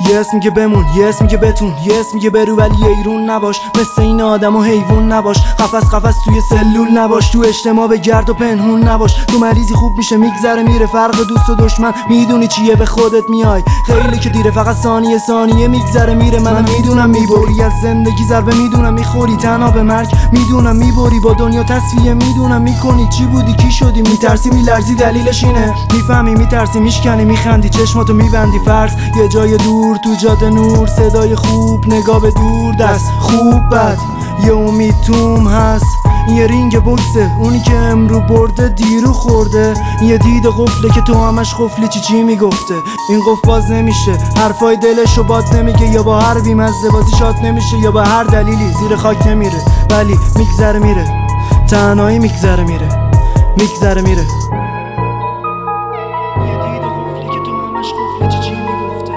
یه اسم میگه بمون، یه اسم میگه بتون، یه اسم میگه برو ولی ایرون نباش، مثل این آدم و حیوان نباش، قفس توی سلول نباش، تو اجتماع بگرد و پنهون نباش، تو مریضی خوب میشه میگذره میره، فرق دوست و دشمن میدونی چیه، به خودت میای خیلی که دیره، فقط ثانیه میگذره میره، منم میدونم میبری از زندگی ضربه، میدونم میخوری تنها به مرگ، میدونم میبری با دنیا تصفیه، میدونم میکنی چی بودی کی شدی، میترسی میلرزی دلیلش اینه، میفهمی میترسی میشکنی میخندی چشماتو میبندی، فرض یه جای دور تو جاده نور، صدای خوب نگاه به دور دست خوب بد یه امید توم هست، یه رینگ بوکسه اونی که امرو برده دیرو خورده، یه دید قفله که تو همش قفلی چی میگفته، این قفل باز نمیشه، حرفای دلشو باد نمیگه، یا با هر بیمزه بازی شاد نمیشه، یا با هر دلیلی زیر خاک نمیره، ولی میگذره میره، تنهایی میگذره میره، میگذره میره. یه دید قفلی که تو همش قفلی چی میگفته.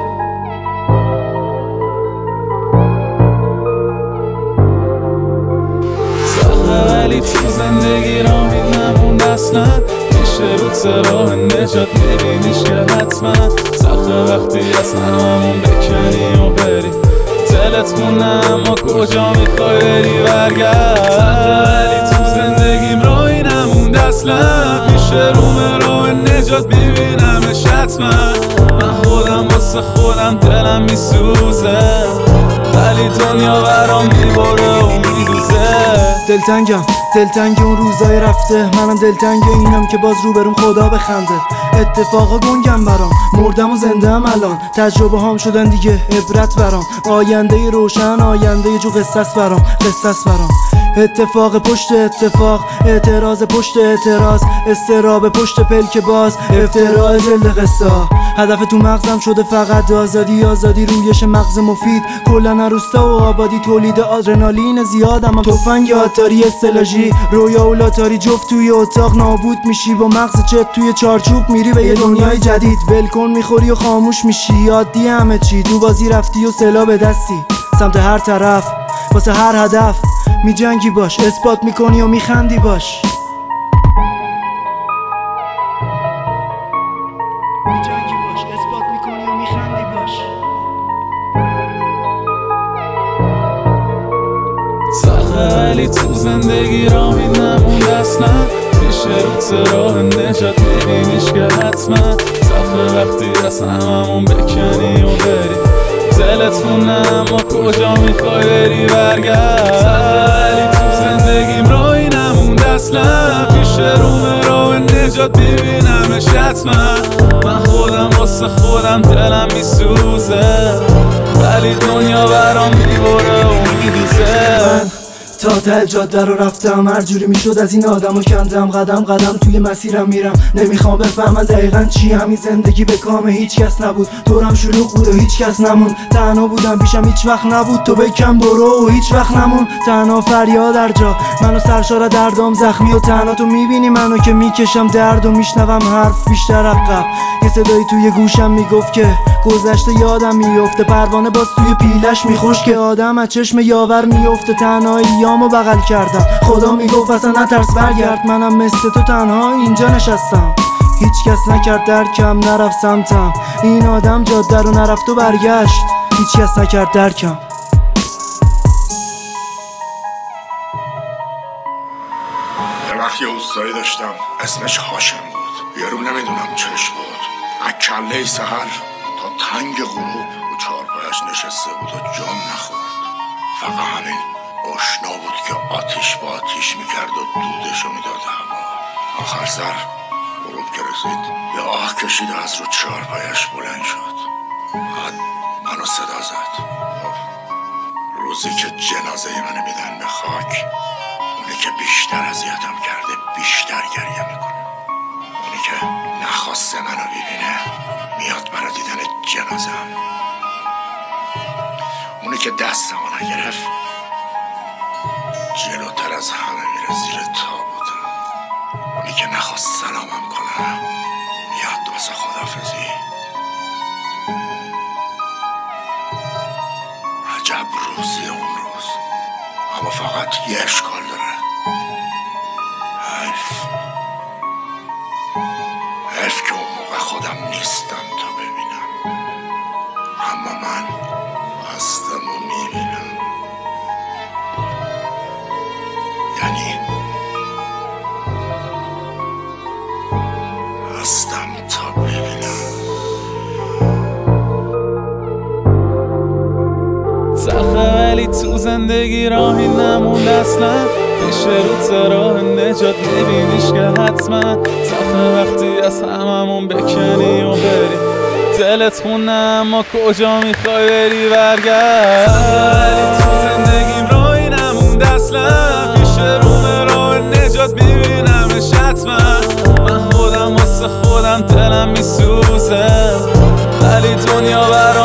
ولی تو زندگی راهی نموند اصلا، میشه رو راه نجات میبینیش که حتما سخته وقتی از هممون بکنی و بری، دلت مونه اما کجا میخوای بری برگرد، ولی تو زندگیم راهی نموند اصلا، میشه رو راه نجات میبینمش حتما، من خودم واسه خودم دلم میسوزه، ولی دنیا برام میبره و میدوزه. دلتنگ اون روزای رفته، منم دلتنگ اینم که باز روبروم خدا بخنده، اتفاقا گنگم برام، مردم و زنده ام الان، تجربه هام شدن دیگه عبرت برام، آینده روشن آینده جو قصص برام، اتفاق پشت اتفاق، اعتراض پشت اعتراض، استراب پشت پلک باز، افتراء جلد قصه، هدف تو مغزم شده فقط آزادی رویش مغز مفید، کلن روستا و آبادی، تولید آدرنالین زیادم، تفنگ آتاری استلاژی، رویا و لاتاری جفت توی اتاق، نابود میشی با مغز چپ توی چارچوب، میری به یه دنیای جدید، ولکن میخوری و خاموش میشی، عادی همه چی، تو بازی رفتی و سلا به دستی، سمت هر طرف واسه هر هدف میجنگی باش، اثبات میکنی و میخندی باش، میجنگی باش، اثبات میکنی و میخندی باش. سخته ولی تو زندگی راهی نموند اصلا، میشه رو راه نجات میبینیش که حتما سخته وقتی از هممون بکنی و بری، دلت مونه اما کجا میخوای بری برگرد، سخته ولی تو زندگیم راهی نموند اصلا، میشه رو راه نجات میبینمش حتما، من خودم واسه خودم دلم میسوزه، ولی دنیا برام میبره و میدوزه. تا ته جاده رو رفتم، هر جوری میشد از این آدمو کندم، قدم توی مسیرم میرم، نمیخوام بفهمن دقیقا چی، همین زندگی به کام هیچ کس نبود، دورم شلوغ بود و هیچ کس نمون، تنها بودم پیشم هیچ وقت نبود، تو بکن برو و هیچ وقت نمون، تنها فریاد در جا، منو سرشار دردام زخمی و تنها، تو میبینی منو که میکشم درد و میشنوم حرف بیشتر عقب، یه صدایی توی گوشم میگفت که گذشته یادم میفته، پروانه باز توی پیلش میخوش که آدم از چشم یاور میفته، تنهاییامو بغل کردم، خدا میگفت اصلا نترس برگرد، منم مثل تو تنها اینجا نشستم، هیچ کس نکرد درکم، نرفت سمتم، این آدم جاده رو نرفت و برگشت، هیچ کس نکرد درکم. یه وقت یه اوستایی داشتم اسمش هاشم بود، یارو نمیدونم چش بود، از کله سهر تا تنگ غروب و چارپایش نشسته بود و جام نخورد، فقط همین آشنا بود که آتیش با آتیش میکرد و دودشو میداد هوا. آخر سر غروب که رسید یه آه کشید و از رو چارپایش بلند شد، بعد منو صدا زد، گفت روزی که جنازه منو میدن به خاک، اونی که بیشتر اذیتم کرده بیشتر گریه میکنه، اونی که نخواسته منو ببینه میاد برا دیدن جنازم، اونی که دستمو نگرفت جلوتر از همه میره زیر تابوتم، اونی که نخواست سلامم کنه میاد واسه خدافزی. عجب روزی اون روز، اما فقط یه اشکال داره، حیف که اون موقع خودم نیستم تا ببینم، اما من تو زندگی راهی نموند اصلا میشه رو راه نجات میبینیش که حتما تخه وقتی از هممون بکنی و بری دلت خونه اما کجا میخوای بری برگرد تو زندگیم راهی نموند اصلا میشه رو راه نجات میبینمش حتما من خودم واسه خودم دلم میسوزه ولی دنیا برای